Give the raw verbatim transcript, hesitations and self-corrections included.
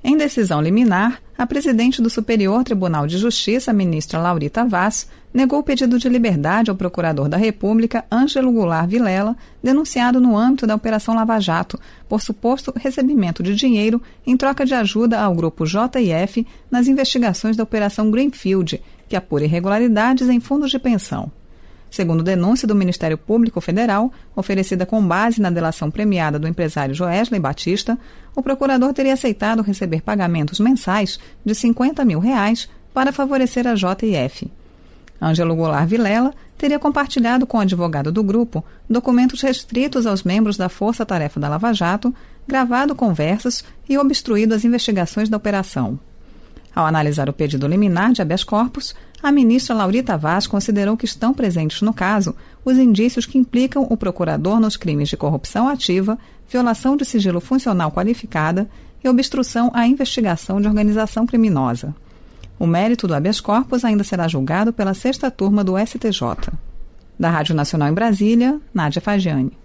Em decisão liminar, a presidente do Superior Tribunal de Justiça, ministra Laurita Vaz, negou o pedido de liberdade ao procurador da República, Ângelo Goulart Vilela, denunciado no âmbito da Operação Lava Jato, por suposto recebimento de dinheiro em troca de ajuda ao grupo J e F nas investigações da Operação Greenfield, que apura irregularidades em fundos de pensão. Segundo denúncia do Ministério Público Federal, oferecida com base na delação premiada do empresário Joesley Batista, o procurador teria aceitado receber pagamentos mensais de cinquenta mil reais para favorecer a J e F. Ângelo Goulart Vilela teria compartilhado com o advogado do grupo documentos restritos aos membros da Força Tarefa da Lava Jato, gravado conversas e obstruído as investigações da operação. Ao analisar o pedido liminar de habeas corpus, a ministra Laurita Vaz considerou que estão presentes no caso os indícios que implicam o procurador nos crimes de corrupção ativa, violação de sigilo funcional qualificada e obstrução à investigação de organização criminosa. O mérito do habeas corpus ainda será julgado pela sexta turma do S T J. Da Rádio Nacional em Brasília, Nádia Fagiani.